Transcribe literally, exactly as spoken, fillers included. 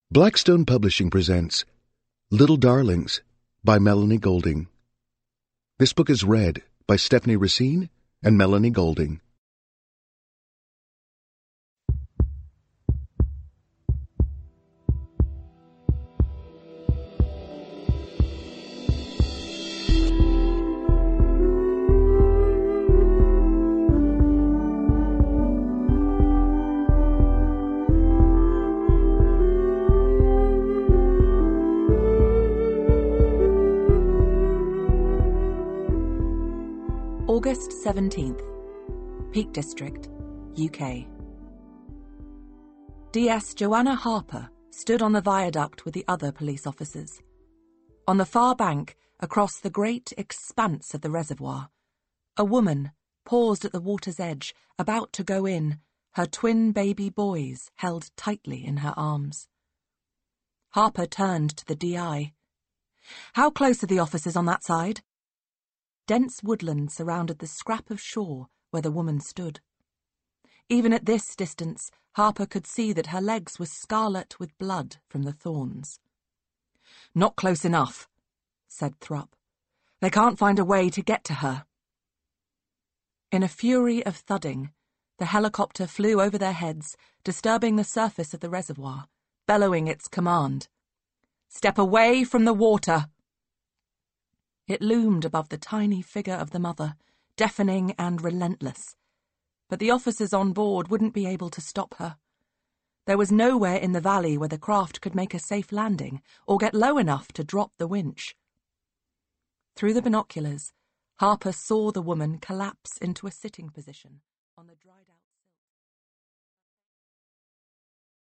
Blackstone Publishing presents Little Darlings by Melanie Golding. This book is read by Stephanie Racine and Melanie Golding. August seventeenth, Peak District, U K. D S Joanna Harper stood on the viaduct with the other police officers. On the far bank, across the great expanse of the reservoir, a woman paused at the water's edge, about to go in, her twin baby boys held tightly in her arms. Harper turned to the D I. "How close are the officers on that side?" Dense woodland surrounded the scrap of shore where the woman stood. Even at this distance, Harper could see that her legs were scarlet with blood from the thorns. "Not close enough," said Thrupp. "They can't find a way to get to her." In a fury of thudding, the helicopter flew over their heads, disturbing the surface of the reservoir, bellowing its command. "Step away from the water!" It loomed above the tiny figure of the mother, deafening and relentless. But the officers on board wouldn't be able to stop her. There was nowhere in the valley where the craft could make a safe landing or get low enough to drop the winch. Through the binoculars, Harper saw the woman collapse into a sitting position on the dried-out